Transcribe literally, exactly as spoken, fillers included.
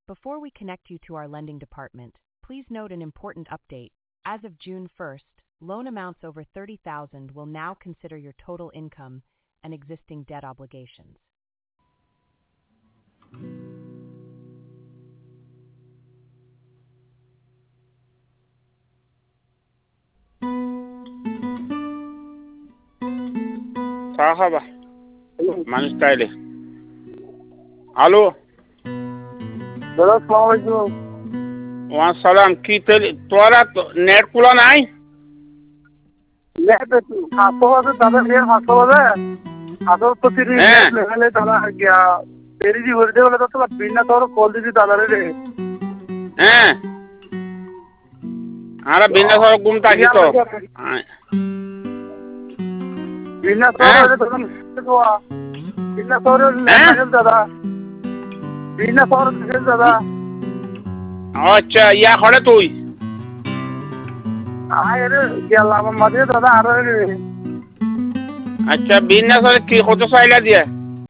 Before we connect you to our lending department, please note an important update. As of June first, loan amounts over thirty thousand will now consider your total income and existing debt obligations. Sahaba. মানুষ তাইলে hello দাদা আসসালামু আলাইকুম। ওয়া সালাম কি তোরা net খোলা নাই নেট হাসপাতালে দাদা নেট হাসপাতালে হাসপাতালে নেট লেভেলে দাদা গিয়া তেরি ভরে দে বলে তো বিনা তোর কল দিছি দাদা রে হ্যাঁ আরে বিনা তোর ঘুম থাকি তো বিনা তোর তো বিনা তোর নেট দাদা বিনা তোর নেট দাদা আচ্ছা ইয়া করে তুই আরে গেলাম মাঝে দাদা আর আচ্ছা বিনা তোর কি কত চাইলা দিয়ে